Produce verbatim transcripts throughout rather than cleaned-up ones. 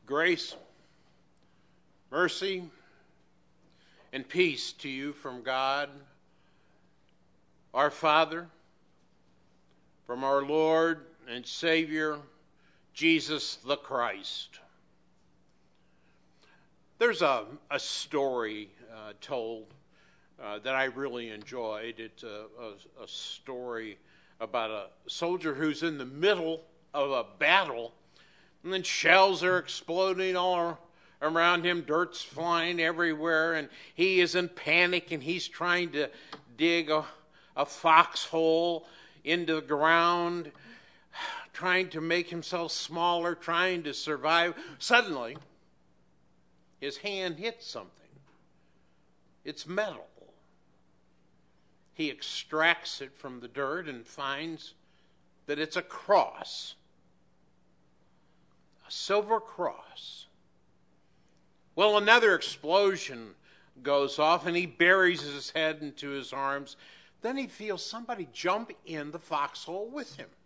Grace, mercy, and peace to you from God, our Father, from our Lord and Savior, Jesus the Christ. There's a, a story uh, told uh, that I really enjoyed. It's a, a, a story about a soldier who's in the middle of a battle, and then shells are exploding all around him, dirt's flying everywhere, and he is in panic, and he's trying to dig a, a foxhole into the ground, trying to make himself smaller, trying to survive. Suddenly, his hand hits something. It's metal. He extracts it from the dirt and finds that it's a cross. A silver cross. Well, another explosion goes off and he buries his head into his arms. Then he feels somebody jump in the foxhole with him.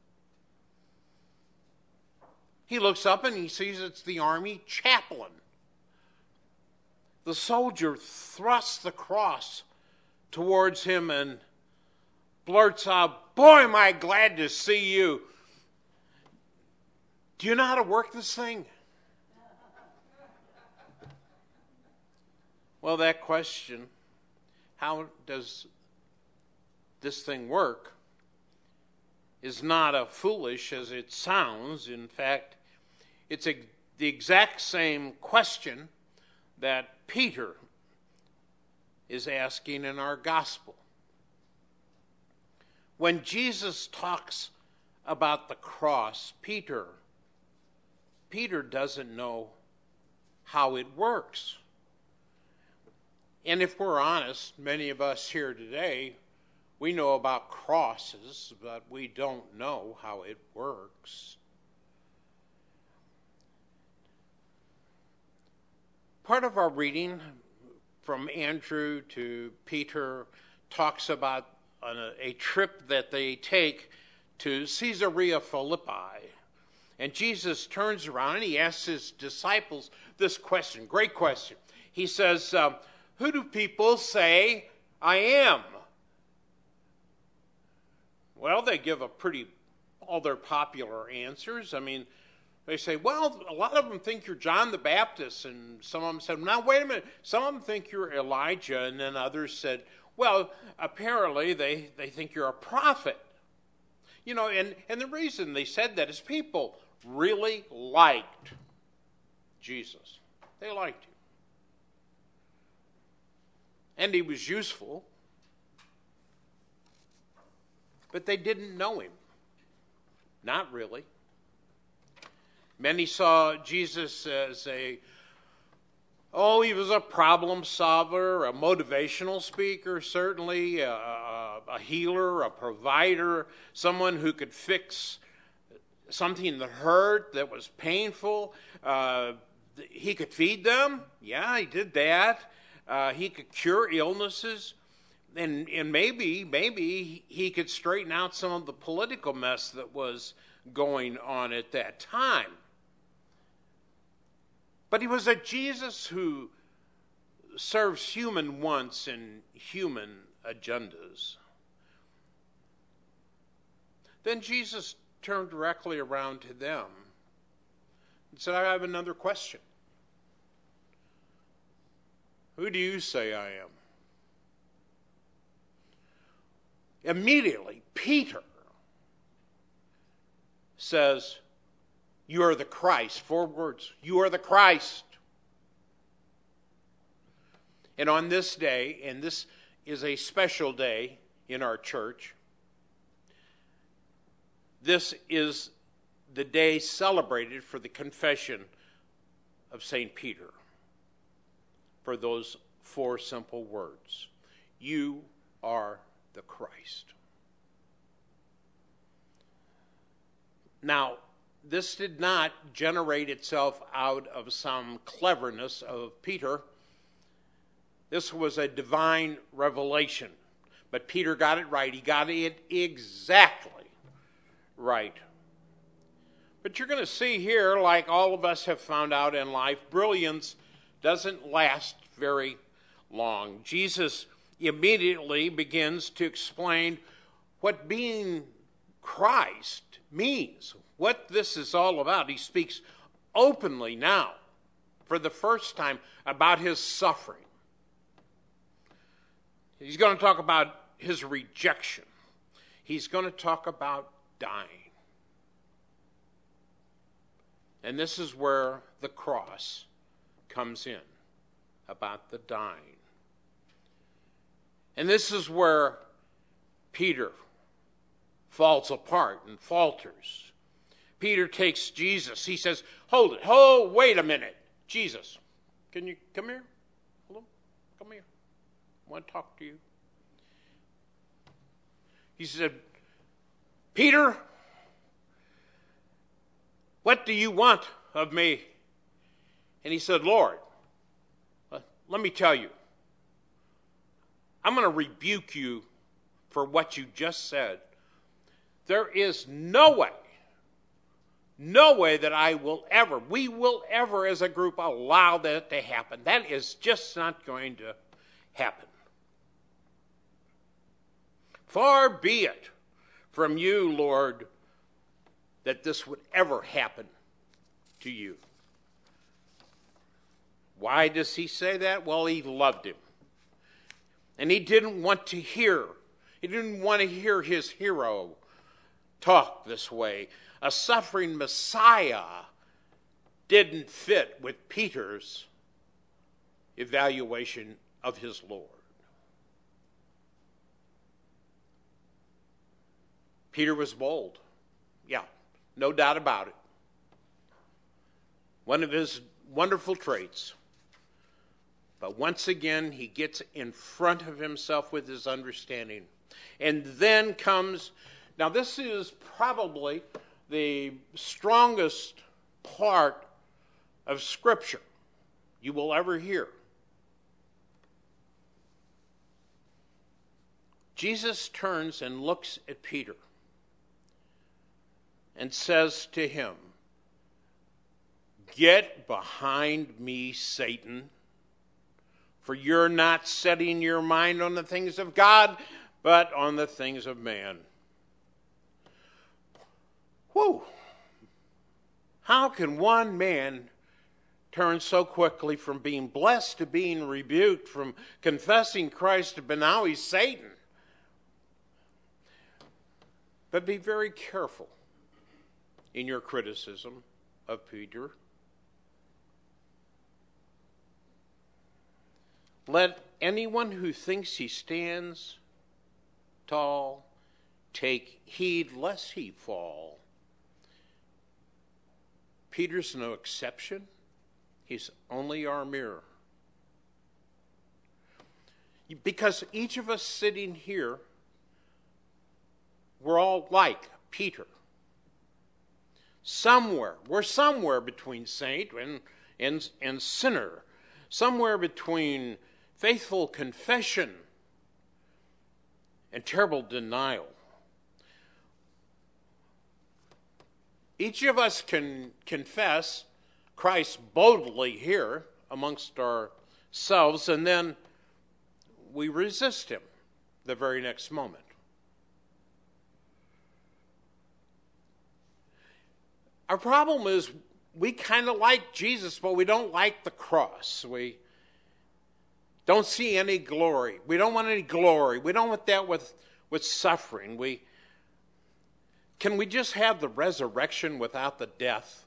He looks up and he sees it's the army chaplain. The soldier thrusts the cross towards him and blurts out, "Boy, am I glad to see you. Do you know how to work this thing?" Well, that question, how does this thing work, is not as foolish as it sounds. In fact, it's a, the exact same question that Peter is asking in our gospel. When Jesus talks about the cross, Peter, Peter doesn't know how it works. And if we're honest, many of us here today, we know about crosses, but we don't know how it works. Part of our reading from Andrew to Peter talks about a, a trip that they take to Caesarea Philippi. And Jesus turns around and he asks his disciples this question, great question. He says, um, who do people say I am? Well, they give a pretty, all their popular answers. I mean, they say, well, a lot of them think you're John the Baptist, and some of them said, now, wait a minute, some of them think you're Elijah, and then others said, well, apparently they, they think you're a prophet. You know, and, and the reason they said that is people really liked Jesus. They liked him. And he was useful, but they didn't know him. Not really. Many saw Jesus as a, oh, he was a problem solver, a motivational speaker, certainly, a, a healer, a provider, someone who could fix something that hurt, that was painful. Uh, he could feed them. Yeah, he did that. Uh, he could cure illnesses. And, and maybe, maybe he could straighten out some of the political mess that was going on at that time. But he was a Jesus who serves human wants and human agendas. Then Jesus turned directly around to them and said, I have another question. Who do you say I am? Immediately, Peter says, you are the Christ. Four words. You are the Christ. And on this day, and this is a special day in our church, this is the day celebrated for the confession of Saint Peter. For those four simple words. You are the Christ. Now, this did not generate itself out of some cleverness of Peter. This was a divine revelation. But Peter got it right. He got it exactly right. But you're going to see here, like all of us have found out in life, brilliance doesn't last very long. Jesus immediately begins to explain what being Christ means, what this is all about. He speaks openly now, for the first time, about his suffering. He's going to talk about his rejection. He's going to talk about dying. And this is where the cross comes in, about the dying. And this is where Peter falls apart and falters. Peter takes Jesus. He says, hold it. Oh, wait a minute. Jesus, can you come here? Hello? Come here. I want to talk to you. He said, Peter, what do you want of me? And he said, Lord, let me tell you, I'm going to rebuke you for what you just said. There is no way, no way that I will ever, we will ever as a group allow that to happen. That is just not going to happen. Far be it from you, Lord, that this would ever happen to you. Why does he say that? Well, he loved him. And he didn't want to hear, he didn't want to hear his hero talk this way. A suffering Messiah didn't fit with Peter's evaluation of his Lord. Peter was bold. Yeah, no doubt about it. One of his wonderful traits. But once again, he gets in front of himself with his understanding. And then comes, now this is probably the strongest part of Scripture you will ever hear. Jesus turns and looks at Peter and says to him, "Get behind me, Satan, for you're not setting your mind on the things of God, but on the things of man." Whew! How can one man turn so quickly from being blessed to being rebuked, from confessing Christ to, but now he's Satan? But be very careful in your criticism of Peter. Let anyone who thinks he stands tall take heed lest he fall. Peter's no exception. He's only our mirror. Because each of us sitting here, we're all like Peter. Somewhere, we're somewhere between saint and, and, and sinner. Somewhere between faithful confession and terrible denial. Each of us can confess Christ boldly here amongst ourselves, and then we resist him the very next moment. Our problem is we kind of like Jesus, but we don't like the cross. We don't see any glory. We don't want any glory. We don't want that with, with suffering. We Can we just have the resurrection without the death?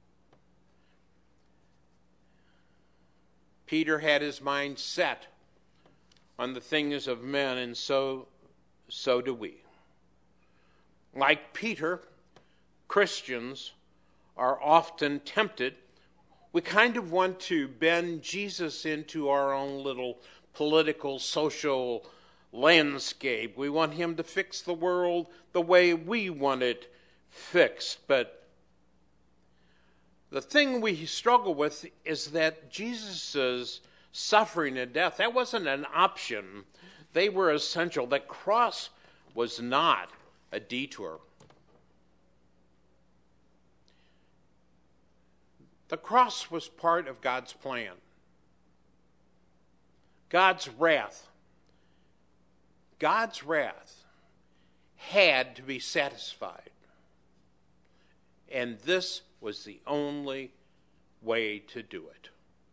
Peter had his mind set on the things of men, and so, so do we. Like Peter, Christians are often tempted. We kind of want to bend Jesus into our own little political, social landscape. We want him to fix the world the way we want it fixed. But the thing we struggle with is that Jesus' suffering and death, that wasn't an option. They were essential. The cross was not a detour. The cross was part of God's plan. God's wrath. God's wrath had to be satisfied. And this was the only way to do it.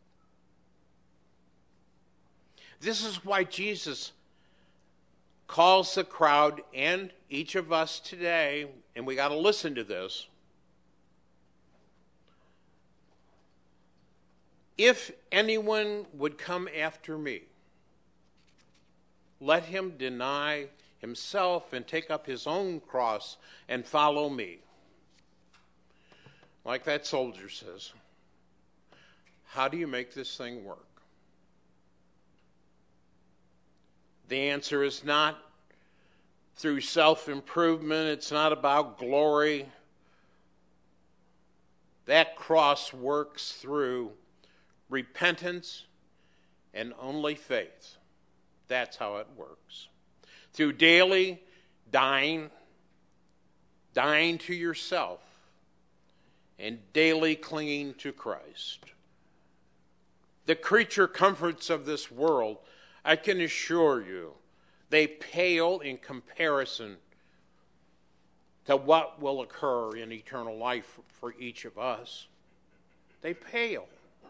This is why Jesus calls the crowd and each of us today, and we got to listen to this. If anyone would come after me, let him deny himself and take up his own cross and follow me. Like that soldier says, how do you make this thing work? The answer is not through self-improvement. It's not about glory. That cross works through repentance and only faith. That's how it works. Through daily dying, dying to yourself, and daily clinging to Christ. The creature comforts of this world, I can assure you, they pale in comparison to what will occur in eternal life for each of us. They pale.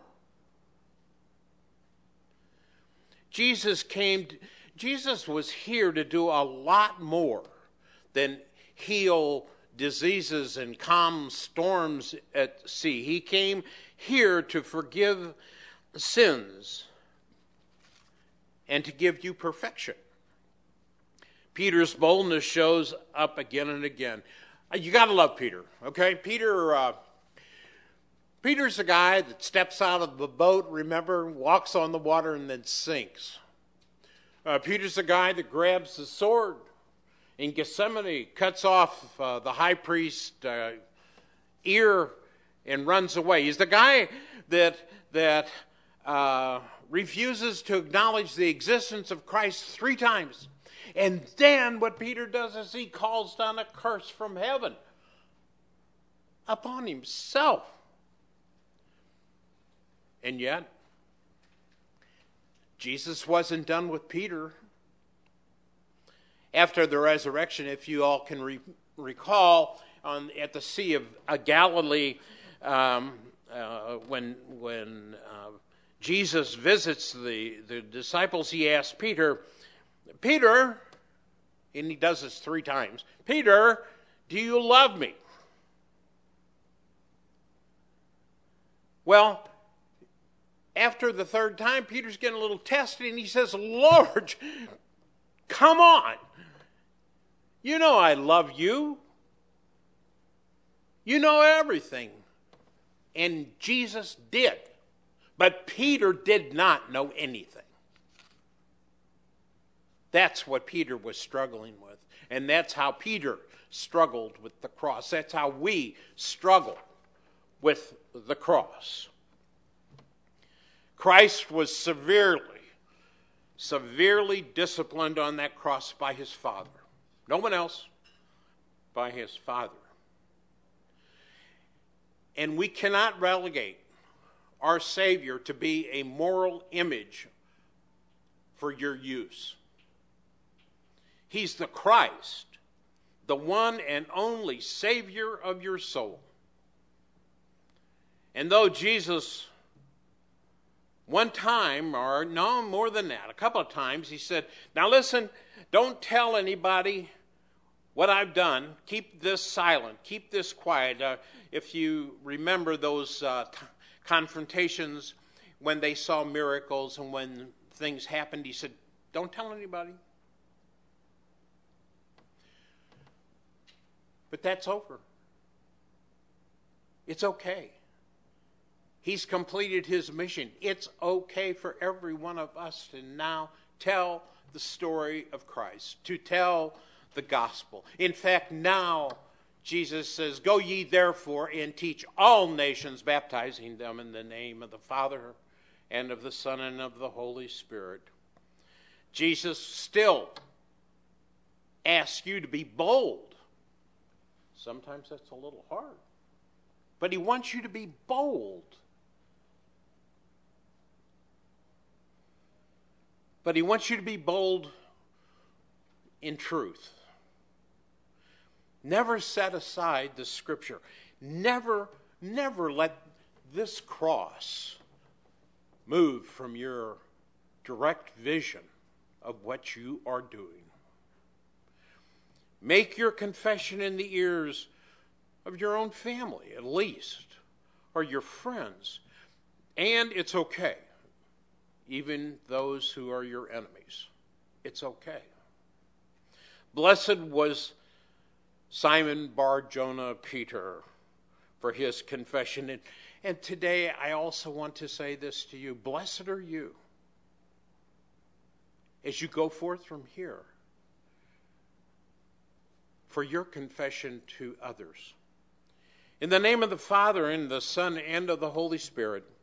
Jesus came, Jesus was here to do a lot more than heal diseases and calm storms at sea. He came here to forgive sins and to give you perfection. Peter's boldness shows up again and again. You got to love Peter, okay? Peter, uh, Peter's a guy that steps out of the boat, remember, walks on the water and then sinks. Uh, Peter's a guy that grabs the sword in Gethsemane, cuts off uh, the high priest's uh, ear and runs away. He's the guy that that uh, refuses to acknowledge the existence of Christ three times. And then what Peter does is he calls down a curse from heaven upon himself. And yet, Jesus wasn't done with Peter. After the resurrection, if you all can re- recall, on, at the Sea of uh, Galilee, um, uh, when when uh, Jesus visits the, the disciples, he asks Peter, Peter, and he does this three times, Peter, do you love me? Well, after the third time, Peter's getting a little tested, and he says, Lord, come on. You know I love you. You know everything. And Jesus did. But Peter did not know anything. That's what Peter was struggling with. And that's how Peter struggled with the cross. That's how we struggle with the cross. Christ was severely, severely disciplined on that cross by his Father. No one else, by his Father. And we cannot relegate our Savior to be a moral image for your use. He's the Christ, the one and only Savior of your soul. And though Jesus, one time, or no, more than that, a couple of times, he said, now listen, don't tell anybody what I've done. Keep this silent. Keep this quiet. Uh, if you remember those uh, t- confrontations when they saw miracles and when things happened, he said, don't tell anybody. But that's over. It's okay. He's completed his mission. It's okay for every one of us to now tell the story of Christ, to tell the gospel. In fact, now Jesus says, go ye therefore and teach all nations, baptizing them in the name of the Father and of the Son and of the Holy Spirit. Jesus still asks you to be bold. Sometimes that's a little hard. but he wants you to be bold. But he wants you to be bold in truth. Never set aside the Scripture. Never, never let this cross move from your direct vision of what you are doing. Make your confession in the ears of your own family, at least, or your friends. And it's okay. Even those who are your enemies. It's okay. Blessed was Simon Bar-Jonah Peter for his confession. And, and today I also want to say this to you. Blessed are you as you go forth from here for your confession to others. In the name of the Father, and the Son, and of the Holy Spirit,